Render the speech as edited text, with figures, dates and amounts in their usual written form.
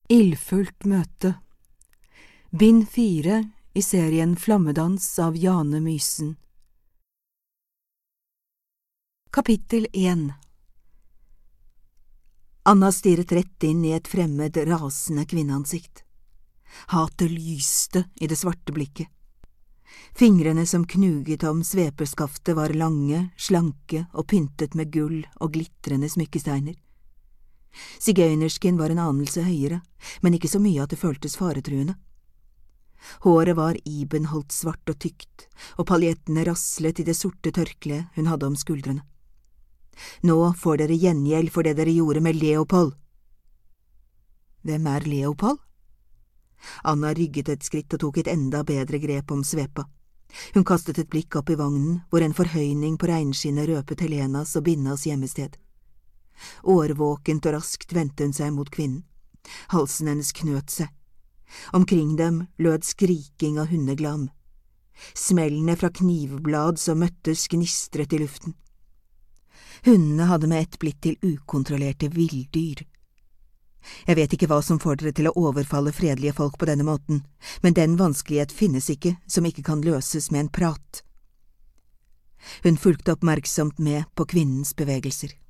Ildfullt møte. Bind 4 i serien Flammedans av Jane Mysen. Kapittel 1. Anna stirret rett inn i et fremmed, rasende kvinneansikt. Hatet lyste i det svarte blikket. Fingrene som knuget om svepeskaftet var lange, slanke og pyntet med gull og glitrende smykkesteiner. Sigøynersken var en anelse høyere, men ikke så mye at det føltes faretruende. Håret var ibenholdt svart og tykt, og paljettene raslet i det sorte tørkleet hun hadde om skuldrene. Nå får dere gjengjeld for det dere gjorde med Leopold. Hvem er Leopold? Anna rygget et skritt og tok et enda bedre grep om svepa. Hun kastet et blikk opp i vognen, hvor en forhøyning på regnskinnet røpet Helenas og Binnas hjemmested. Årvåkent og raskt vendte hun seg mot kvinnen. Halsen hennes knøt seg. Omkring dem lød skriking av hundeglam. Smellene fra knivblad som møttes gnistret i luften. Hundene hadde med ett blitt til ukontrollerte villdyr. Jeg vet ikke hva som får dere til å overfalle fredelige folk på denne måten, men den vanskelighet finnes ikke som ikke kan løses med en prat. Hun fulgte oppmerksomt med på kvinnens bevegelser.